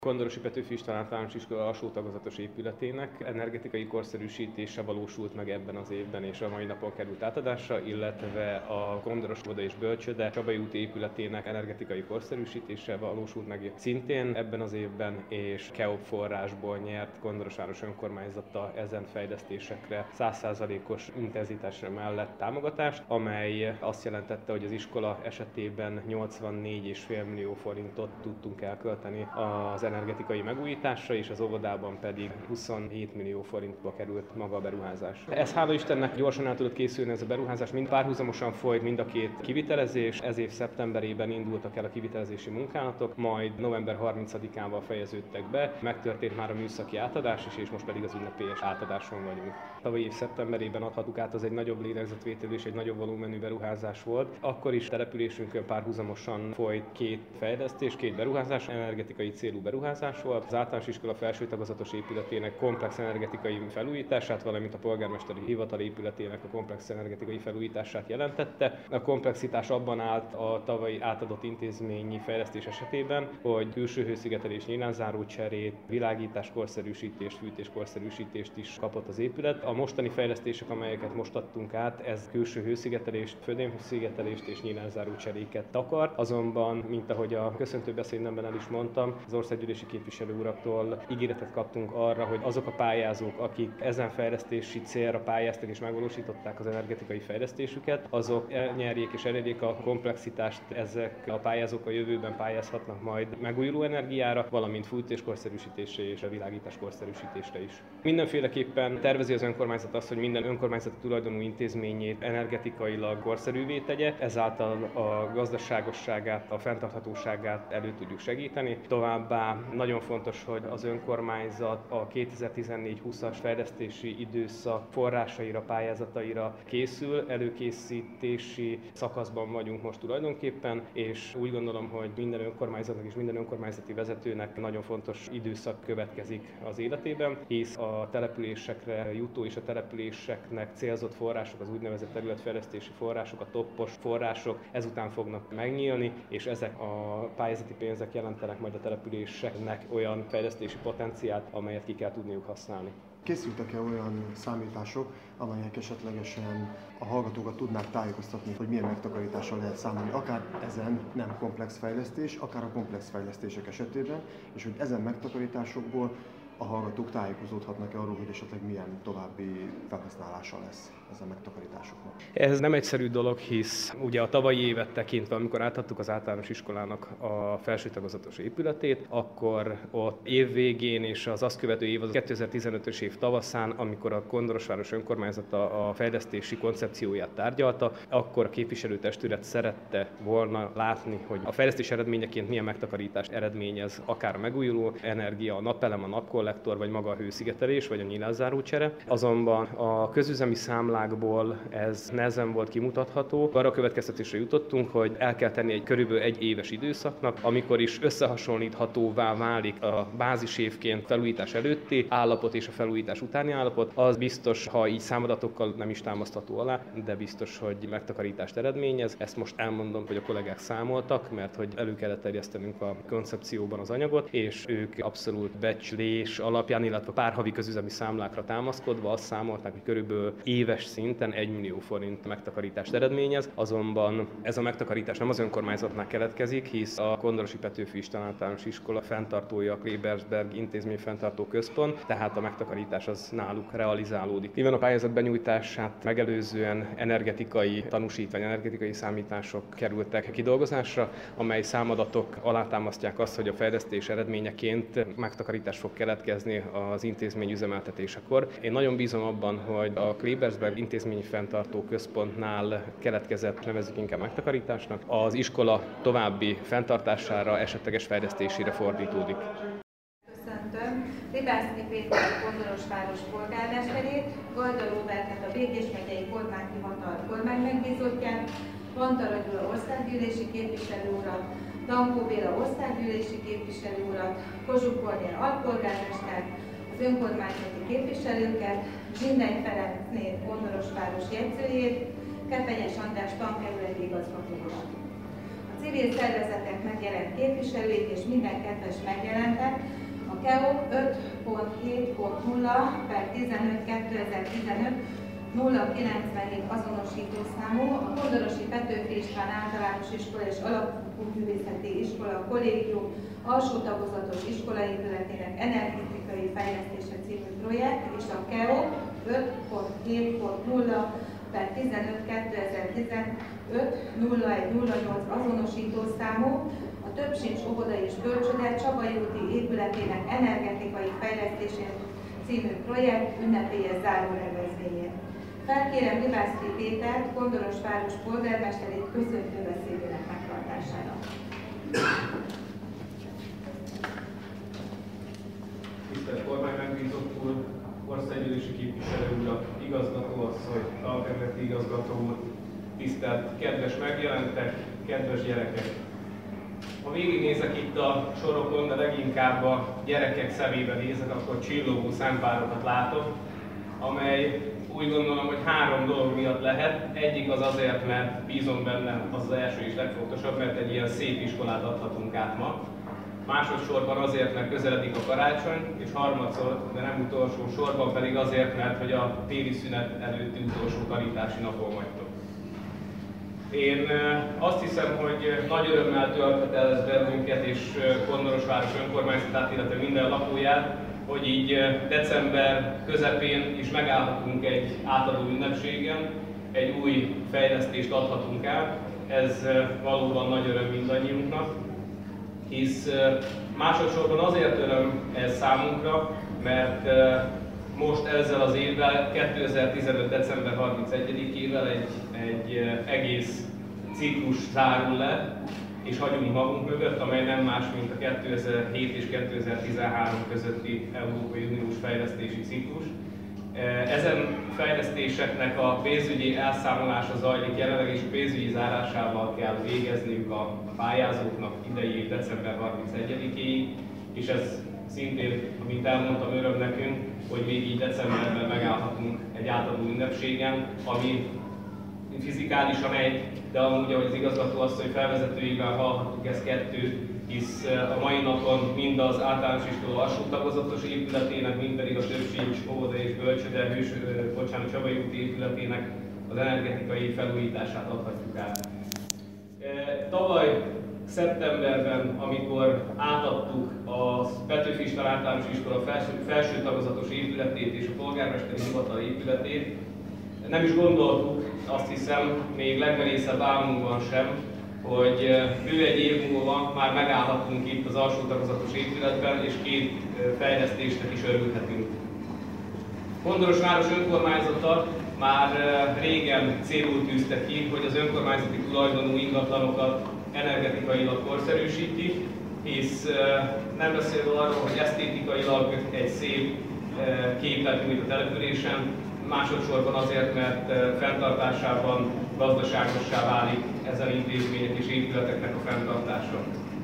Kondorosi Petőfi István Általános Iskola alsó tagozatos épületének energetikai korszerűsítése valósult meg ebben az évben, és a mai napon került átadásra, illetve a Kondoros Óvoda és Bölcsőde Csabai úti épületének energetikai korszerűsítése valósult meg szintén ebben az évben, és KEOP forrásból nyert Kondorosváros önkormányzata ezen fejlesztésekre 100%-os intenzitásra mellett támogatást, amely azt jelentette, hogy az iskola esetében 84,5 millió forintot tudtunk elkölteni az energetikai megújításra, és az óvodában pedig 27 millió forintba került maga a beruházás. Ez hála Istennek gyorsan el tudott készülni ez a beruházás, mind párhuzamosan folyt mind a két kivitelezés. Ez év szeptemberében indultak el a kivitelezési munkálatok, majd november 30-ával fejeződtek be, megtörtént már a műszaki átadás is, és most pedig az ünnepélyes átadáson vagyunk. Tavalyi év szeptemberében adhattuk át, az egy nagyobb lélegzetvételű és egy nagyobb volumenű beruházás volt. Akkor is településünkön párhuzamosan folyt két fejlesztés, két beruházás, energetikai célú beruházás volt. Az általános iskola felső tagozatos épületének komplex energetikai felújítását, valamint a polgármesteri hivatal épületének a komplex energetikai felújítását jelentette. A komplexitás abban állt a tavalyi átadott intézményi fejlesztés esetében, hogy külső hőszigetelés, nyílánzáró cserét, világítás korszerűsítést, fűtés korszerűsítést is kapott az épület. A mostani fejlesztések, amelyeket most adtunk át, ez külső hőszigetelést, födémhőszigetelést és nyílánzáró cseréket takar. Azonban, mint ahogy a köszöntőbeszédemben el is mondtam, az országgyűlési képviselő uraktól ígéretet kaptunk arra, hogy azok a pályázók, akik ezen fejlesztési célra pályáztak és megvalósították az energetikai fejlesztésüket, azok elnyerjék és elérjék a komplexitást, ezek a pályázók a jövőben pályázhatnak majd megújuló energiára, valamint fűtéskorszerűsítésre és a világításkorszerűsítésre is. Mindenféleképpen tervezi az önkormányzat azt, hogy minden önkormányzati tulajdonú intézményét energetikailag korszerűvé tegye, ezáltal a gazdaságosságát, a fenntarthatóságát elő tudjuk segíteni. Továbbá nagyon fontos, hogy az önkormányzat a 2014-20-as fejlesztési időszak forrásaira, pályázataira készül, előkészítési szakaszban vagyunk most tulajdonképpen, és úgy gondolom, hogy minden önkormányzatnak és minden önkormányzati vezetőnek nagyon fontos időszak következik az életében, hisz a településekre jutó és a településeknek célzott források, az úgynevezett területfejlesztési források, a toppos források ezután fognak megnyílni, és ezek a pályázati pénzek jelentenek majd a településeknek olyan fejlesztési potenciált, amelyet ki kell tudniuk használni. Készültek-e olyan számítások, amelyek esetlegesen a hallgatókat tudnák tájékoztatni, hogy milyen megtakarítással lehet számolni, akár ezen nem komplex fejlesztés, akár a komplex fejlesztések esetében, és hogy ezen megtakarításokból a hallgatók tájékozódhatnak arról, hogy esetleg milyen további felhasználása lesz ezen megtakarításoknak. Ez nem egyszerű dolog, hisz ugye a tavalyi évet tekintve, amikor átadtuk az általános iskolának a felső tagozatos épületét, akkor ott év végén és az azt követő év, az 2015-ös év tavaszán, amikor a Kondorosváros önkormányzata a fejlesztési koncepcióját tárgyalta, akkor a képviselőtestület szerette volna látni, hogy a fejlesztés eredményeként milyen megtakarítást eredményez akár a megújuló energia, a napelem, a napkollektor, vagy maga a hőszigetelés, vagy a nyílánzárócsere. Azonban a közüzemi számlákból ez nehezen volt kimutatható. Arra a következtetésre jutottunk, hogy el kell tenni egy körülbelül egy éves időszaknak, amikor is összehasonlíthatóvá válik a bázisévként felújítás előtti állapot és a felújítás utáni állapot. Az biztos, ha így számadatokkal nem is támasztható alá, de biztos, hogy megtakarítást eredményez. Ezt most elmondom, hogy a kollégák számoltak, mert hogy elő kellett terjesztenünk a koncepcióban az anyagot, és ők abszolút becslés alapján, illetve pár havi közüzemi számlákra támaszkodva azt számolták, hogy körülbelül éves szinten 1 millió forint megtakarítást eredményez. Azonban ez a megtakarítás nem az önkormányzatnál keletkezik, hisz a Kondorosi Petőfi István Általános Iskola fenntartója a Klebersberg Intézmény Fenntartó Központ, tehát a megtakarítás az náluk realizálódik. Mivel a pályázat benyújtását megelőzően energetikai tanúsítvány, energetikai számítások kerültek kidolgozásra, amely számadatok alátámasztják azt, hogy a fejlesztés eredményeként megtakarítás fog keletkezni az intézmény üzemeltetésekor. Én nagyon bízom abban, hogy a Klebersberg Intézmény Fenntartó Központnál keletkezett, nevezzük inkább megtakarításnak, az iskola további fenntartására, esetleges fejlesztésére fordítódik. Köszöntöm Ribászki Péter Kondorosváros polgármesterét, Gajda Róbertet a Békés megyei kormányhivatal kormánymegbízottját, Vantara Gyula országgyűlési képviselő urat, Dankó Béla országgyűlési képviselő urat, Kozsuk Kornél alpolgármestert, az önkormányzati képviselőket, Zsindely Ferencné Kondorosváros jegyzőjét, Kepenyes András tankerületi igazgató urat. A civil szervezetek megjelent képviselőik és minden kedves megjelentek a KEO 5.7.0/15/2015 097 azonosító számú, a Kondorosi Petőfi István Általános Iskola és Alapfokú Művészeti Iskola Kollégium alsó tagozatos iskolaépületének energetikai fejlesztése című projekt és a KEO 5.7.0/15/2015 0108 azonosító számú, a Többsincs óvoda és bölcsőde Csabai úti épületének energetikai fejlesztése című projekt ünnepélyes zárórendezvényét. Felkérem Libászki Pétert, Kondorosváros polgármesterét köszöntő beszédének megtartására. Tisztelt kormány megbízott úr, országgyűlési képviselő urak, igazgatóasszony, alkerületi igazgató úr, tisztelt kedves megjelentek, kedves gyerekek! Ha végignézek itt a sorokon, de leginkább a gyerekek szemébe nézek, akkor csillogó szempárokat látok, amely úgy gondolom, hogy három dolog miatt lehet. Egyik az azért, mert bízom benne, az első és legfontosabb, mert egy ilyen szép iskolát adhatunk át ma. Másodszorban azért, mert közeledik a karácsony, és harmadszor, de nem utolsó sorban pedig azért, mert hogy a téli szünet előtti utolsó tanítási napon vagytok. Én azt hiszem, hogy nagy örömmel tölthet el ez bennünket és Kondorosváros önkormányzatát, illetve minden lakóját, hogy így december közepén is megállhatunk egy átadó ünnepségen, egy új fejlesztést adhatunk el. Ez valóban nagy öröm mindannyiunknak, hisz másodszorban azért öröm ez számunkra, mert most ezzel az évvel, 2015. december 31-ével egy egész ciklus zárul le, és hagyunk magunk mögött, amely nem más, mint a 2007 és 2013 közötti Európai Uniós fejlesztési ciklus. Ezen fejlesztéseknek a pénzügyi elszámolása zajlik jelenleg, és a pénzügyi zárásával kell végezniük a pályázóknak idei év december 31-éig, és ez szintén, amit elmondtam, öröm nekünk, hogy még így decemberben megállhatunk egy átadó ünnepségen, ami fizikálisan egy, de amúgy, ahogy az igazgató asszony felvezetőivel hallhattuk, ez kettő, hisz a mai napon mind az általános iskola alsó tagozatos épületének, mind pedig a Többsincs óvoda és bölcsőde Csabai úti épületének az energetikai felújítását adhatjuk át. Tavaly szeptemberben, amikor átadtuk a Petőfi István Általános Iskola felső tagozatos épületét és a polgármesteri hivatal épületét, nem is gondoltuk, azt hiszem, még legmerészebb álmunkban sem, hogy bő egy év múlva már megállhatunk itt az alsó tagozatos épületben, és két fejlesztésnek is örülhetünk. Kondorosváros önkormányzata már régen célul tűzte ki, hogy az önkormányzati tulajdonú ingatlanokat energetikailag korszerűsíti, hisz nem beszélve arról, hogy esztétikailag egy szép képet nyújt a településen, másodszorban azért, mert fenntartásában gazdaságossá válik ezen intézmények és épületeknek a fenntartása.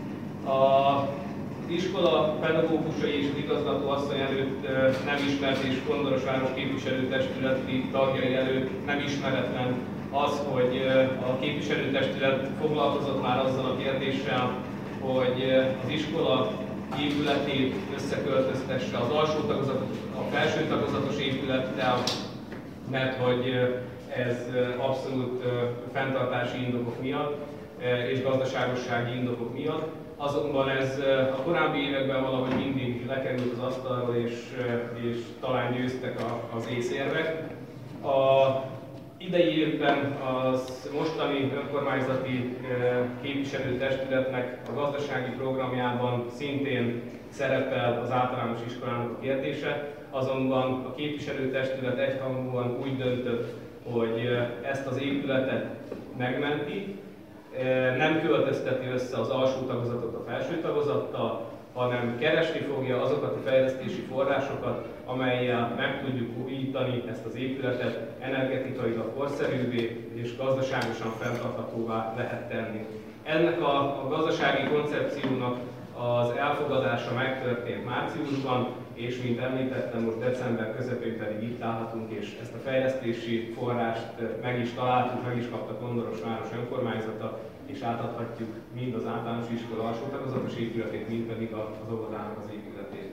Az iskola pedagógusai és az igazgató asszony előtt nem ismert, és Kondorosváros képviselőtestületi tagjai előtt nem ismeretlen az, hogy a képviselőtestület foglalkozott már azzal a kérdéssel, hogy az iskola épületét összeköltöztesse az alsó tagozatos, a felső tagozatos épülettel, mert hogy ez abszolút fenntartási indokok miatt és gazdaságossági indokok miatt. Azonban ez a korábbi években valahogy mindig lekerült az asztalról, és talán győztek az észérvek. A idei évben az mostani önkormányzati képviselőtestületnek a gazdasági programjában szintén szerepel az általános iskolának a kérdése, azonban a képviselőtestület egyhangúan úgy döntött, hogy ezt az épületet megmenti, nem költözteti össze az alsó tagozatot a felső tagozattal, hanem keresni fogja azokat a fejlesztési forrásokat, amellyel meg tudjuk újítani ezt az épületet, energetikailag korszerűbbé és gazdaságosan fenntarthatóvá lehet tenni. Ennek a gazdasági koncepciónak az elfogadása megtörtént márciusban, és mint említettem, most december közepén pedig itt állhatunk, és ezt a fejlesztési forrást meg is találtuk, meg is kapta Kondorosváros önkormányzata, és átadhatjuk mind az általános iskola alsó tagozatos épületét, mind pedig az óvodának az épületét.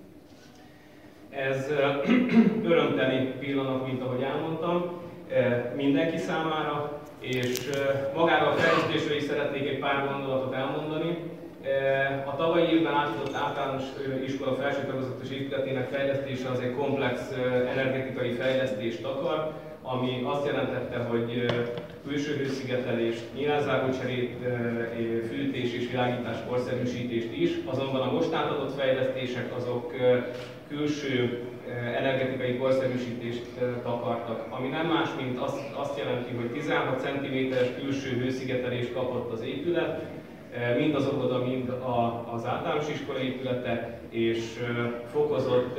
Ez örömteli pillanat, mint ahogy elmondtam, mindenki számára, és magáról a fejlesztésről is szeretnék egy pár gondolatot elmondani. A tavalyi évben átadott általános iskola felső tagozatos épületének fejlesztése az egy komplex energetikai fejlesztést akar, ami azt jelentette, hogy külső hőszigetelést, nyílászárócserét, fűtés és világítás korszerűsítést is, azonban a most átadott fejlesztések azok külső energetikai korszerűsítést takartak, ami nem más, mint azt jelenti, hogy 16 cm-es külső hőszigetelést kapott az épület, mind az óvoda, mind az általános iskola épülete, és fokozott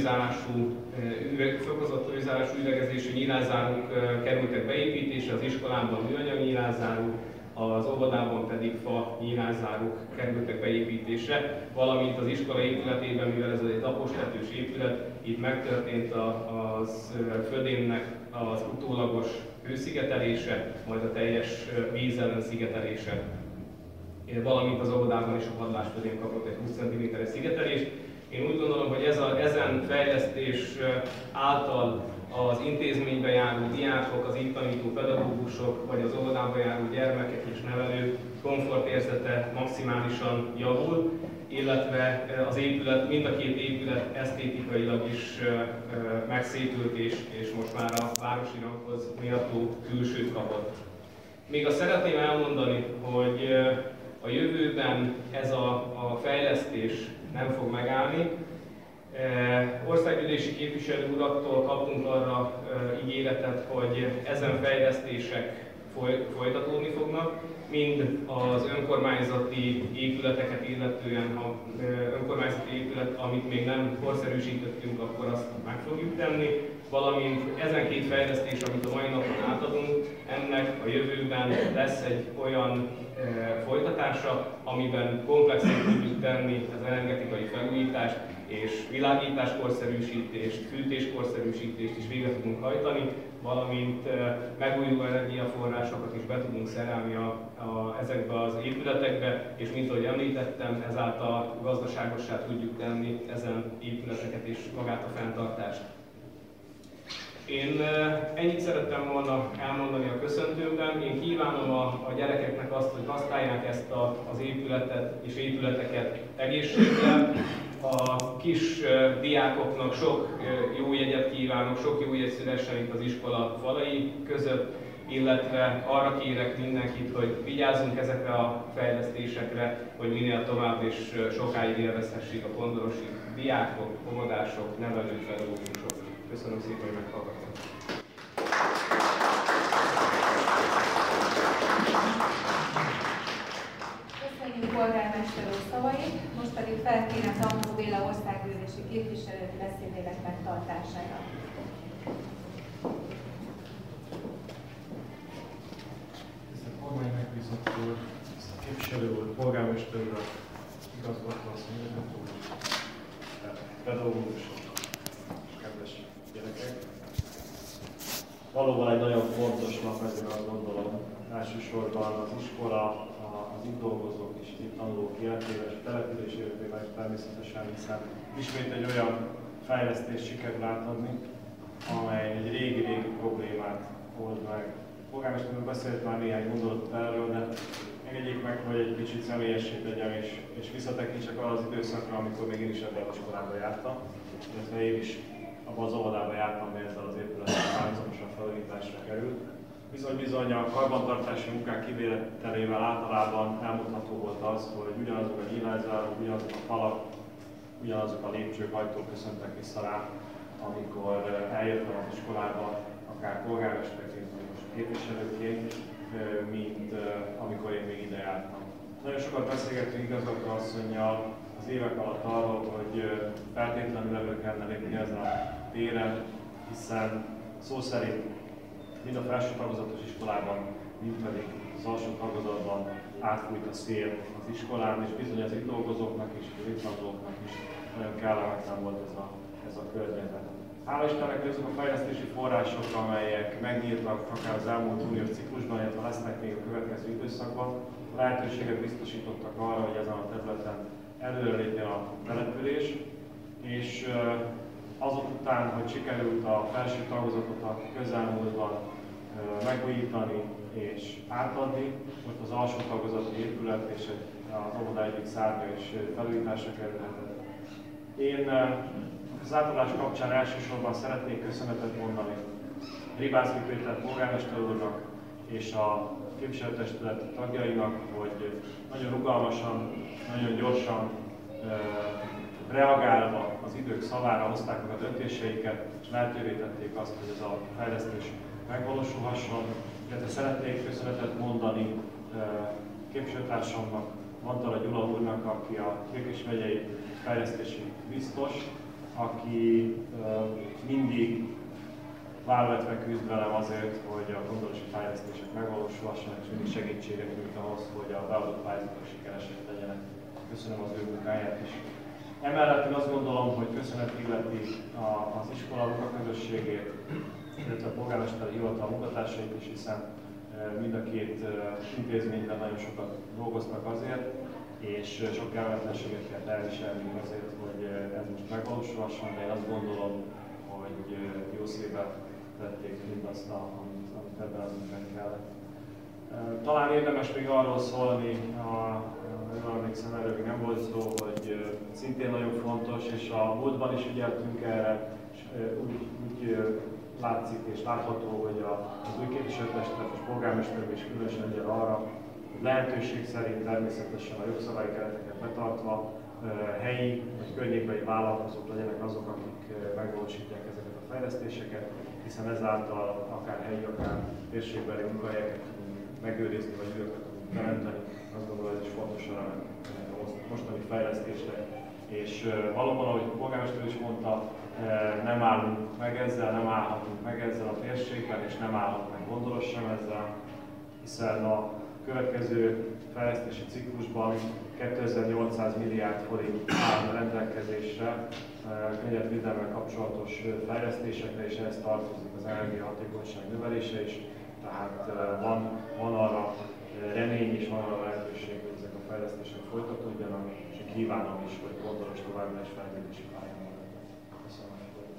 hőzárású üvegezésű nyílászárók kerültek beépítésre, az iskolában műanyag nyílászáró, az óvodában pedig fa nyílászárók kerültek beépítésre, valamint az iskola épületében, mivel ez egy lapostetős épület, itt megtörtént az födémnek az utólagos hőszigetelése, majd a teljes víz ellen szigetelése, valamint az óvodában is a padlásfödém kapott egy 20 cm-es szigetelést. Én úgy gondolom, hogy ezen fejlesztés által az intézménybe járó diákok, az itt tanító pedagógusok, vagy az óvodába járó gyermekek és nevelők komfortérzete maximálisan javul, illetve az épület, mind a két épület esztétikailag is megszépült, és most már a városi ranghoz méltó külsőt kapott. Még azt szeretném elmondani, hogy a jövőben ez a fejlesztés nem fog megállni. Országgyűlési képviselő uraktól kaptunk arra ígéretet, hogy ezen fejlesztések folytatódni fognak, mind az önkormányzati épületeket illetően, ha önkormányzati épület, amit még nem korszerűsítettünk, akkor azt meg fogjuk tenni, valamint ezen két fejlesztés, amit a mai napon átadunk, ennek a jövőben lesz egy olyan folytatása, amiben komplexen tudjuk tenni az energetikai felújítást, és világításkorszerűsítést, fűtéskorszerűsítést is végre tudunk hajtani, valamint megújuló energiaforrásokat is be tudunk szerelni ezekbe az épületekbe, és mint ahogy említettem, ezáltal gazdaságossá tudjuk tenni ezen épületeket és magát a fenntartást. Én ennyit szerettem volna elmondani a köszöntőben. Én kívánom a gyerekeknek azt, hogy használják ezt az épületet és épületeket egészséggel. A kis diákoknak sok jó jegyet kívánok, sok jó jegy szülessen itt az iskola falai között, illetve arra kérek mindenkit, hogy vigyázzunk ezekre a fejlesztésekre, hogy minél tovább és sokáig élvezhessék a kondorosi diákok, óvodások, nevelők, pedagógusok. Köszönöm szépen, hogy meghallgattak. Köszönjük polgármester úr szavait, most pedig felkérem Zankó Béla országgyűlési képviselőt beszédének megtartására. Tisztelt kormány megbízott úr, tisztelt képviselő úr, polgármester úr, igazgató asszony, pedagógusok, kedves gyerekek. Valóban egy nagyon fontos nap ezzel, azt gondolom, elsősorban az iskola, az itt dolgozók és itt tanulók életével és település életével természetesen, hiszen ismét egy olyan fejlesztést sikerül átadni, amely egy régi-régi problémát old meg. A polgármester úr beszélt már néhány gondolatot erről, de engedjék meg, hogy egy kicsit személyessé tegyem és visszatekintsek arra az időszakra, amikor még én is ebben az iskolában jártam, illetve én is abban az óvodában jártam, mely ezzel az épülettel párhuzamosan felújításra került. Bizony-bizony a karbantartási munkák kivételével általában elmondható volt az, hogy ugyanazok a nyílászárók, ugyanazok a falak, ugyanazok a lépcsők, ajtók köszöntek vissza rá, amikor eljöttem az iskolába, akár polgármesterként, vagy most képviselőként, mint amikor én még ide jártam. Nagyon sokat beszélgettünk igazgató asszonnyal az évek alatt arról, hogy feltétlenül elő kellene lépni ezen a téren, hiszen szó szerint mind a felső tagozatos iskolában, mind pedig az alsó tagozatban átfújt a szél az iskolán, és bizony az itt dolgozóknak is, az itt tanulóknak is nagyon kellemetlen volt ez a környezet. Hála Istennek, hogy azok a fejlesztési források, amelyek megnyíltak akár az elmúlt uniós ciklusban, illetve lesznek még a következő időszakban, lehetőséget biztosítottak arra, hogy ezen a területen előrelépjen a település, és azok után, hogy sikerült a felső tagozatot a közelmúltban megújítani és átadni, most az alsó tagozati épület és az óvoda egyik szárnya is felújításra kerülhetett. Én az átadás kapcsán elsősorban szeretnék köszönetet mondani Ribászki Péter polgármester úrnak és a képviselőtestület tagjainak, hogy nagyon rugalmasan, nagyon gyorsan reagálva az idők szavára hozták meg a döntéseiket, és lehetővé tették azt, hogy ez a fejlesztés megvalósulhasson. Illetve szeretnék köszönetet mondani képviselőtársamnak, Mantala Gyula úrnak, aki a Békés megyei fejlesztési biztos, aki mindig válvetve küzd velem azért, hogy a gondolosi fejlesztések megvalósulhassanak, és mindig segítséget nyújt ahhoz, hogy a beadott pályázatok sikeresek legyenek. Köszönöm az ő munkáját is. Emellett én azt gondolom, hogy köszönet illeti az iskola munkaközösségét, illetve a polgármesteri hivatal munkatársait is, hiszen mind a két intézményben nagyon sokat dolgoztak azért, és sok kellemetlenséget kellett elviselni azért, hogy ez most megvalósulhasson, de én azt gondolom, hogy jó szívvel tették mindazt, amit ebben az ügyben kellett. Talán érdemes még arról szólni, jól emlékszem, erről még nem volt szó, hogy szintén nagyon fontos, és a múltban is ügyeltünk erre, és úgy látszik és látható, hogy az új képviselőtestület és polgármester is különösen ügyel arra, hogy lehetőség szerint természetesen a jogszabályi kereteket betartva helyi vagy környékbeli vállalkozók legyenek azok, akik megvalósítják ezeket a fejlesztéseket, hiszen ezáltal akár helyi, akár térségbeli munkahelyeket tudunk megőrizni, vagy őket tudunk teremteni. Azt gondolom, ez is fontos a mostani fejlesztésre. És valóban, ahogy a polgármester is mondta, nem állunk meg ezzel, nem állhatunk meg ezzel a térségben, és nem állhat meg Gondolos sem ezzel, hiszen a következő fejlesztési ciklusban 2800 milliárd forint áll rendelkezésre környezetvédelemmel kapcsolatos fejlesztésekre, és ehhez tartozik az energiahatékonyság növelése is. Tehát van arra remény és van arra lehetőség, hogy ezek a fejlesztések folytatódjanak, és kívánom is, hogy Gondolos továbbra is fejlődési pályán maradjon. Köszönöm.